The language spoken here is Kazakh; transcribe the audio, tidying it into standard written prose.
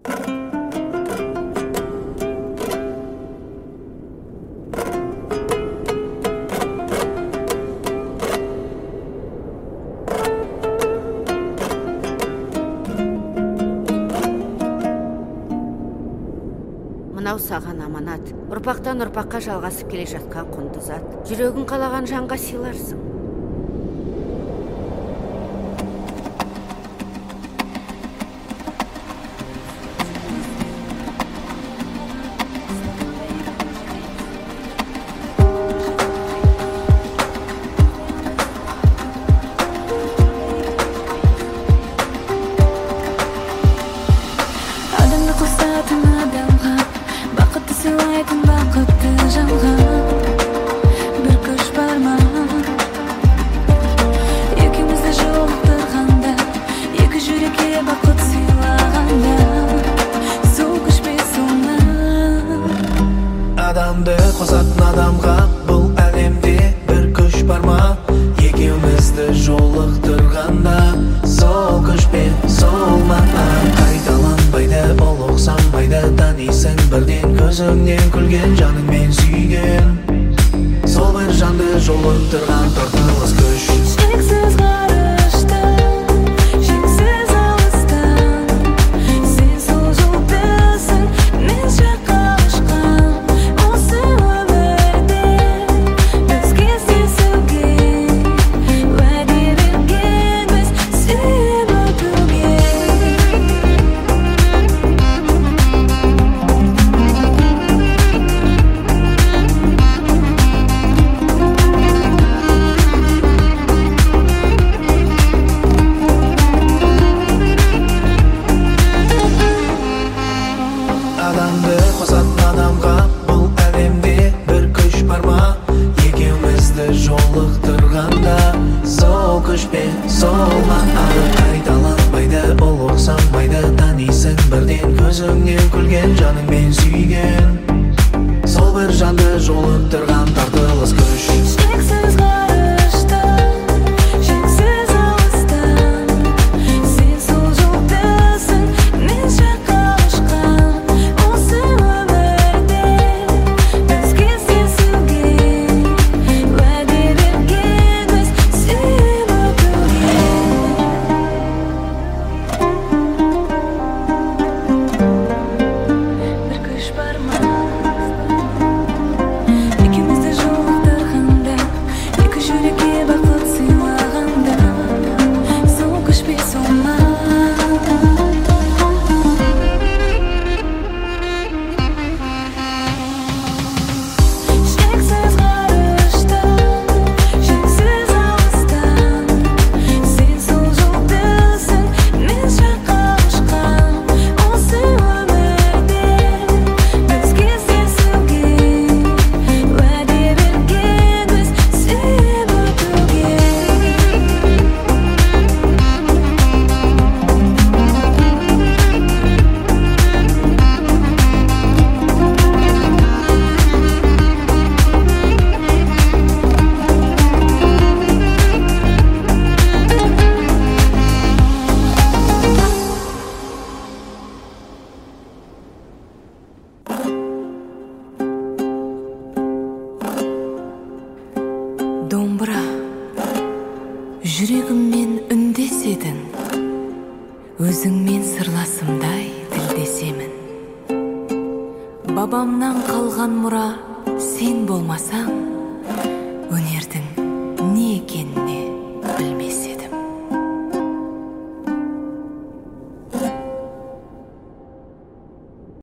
Мынау саған аманат, ұрпақтан ұрпаққа жалғасып келе жатқан құнды зат. Жүрегің қалаған жанға сыйларсың. Адамды қосатын адамға бұл әлемде бір күш бар ма? Екеумізді жолықтырғанда сол күш пе, сол ма? Қайталанбайды, ұлық санбайды, танисың бірден көзіңнен күлген жаныңмен сүйген. Сол бір жанды жолықтырған тартылыс күш. Шексіз қайталанбайды, ұлық санбайды, танисың бірден көзіңнен күлген жаныңмен сүйген. Сол бір жанды жолықтырған тартылыс күш. Шексіз ғарыштан, шексіз алыстан, сен сол жолдасың, мен жаққа ұшқан. Осы өмірде бізге сезуге уәде бергенбіз, сүйіп өтуге. Бір күш бар ма? Екеумізді жолықтырғанда, екі жүрекке бақыт сыйлағанда, сол күш пе, сол ма? Шексіз ғарыштан, шексіз алыстан, сен сол жолдасың, мен жаққа ұшқан. Осы өмірде бізге сезуге уәде бергенбіз, сүйіп өтуге. Домбыра, жүрегіммен үндеседің, өзіңмен сырласымдай тілдесемін. Бабамнан қалған мұра сен болмасаң, өнердің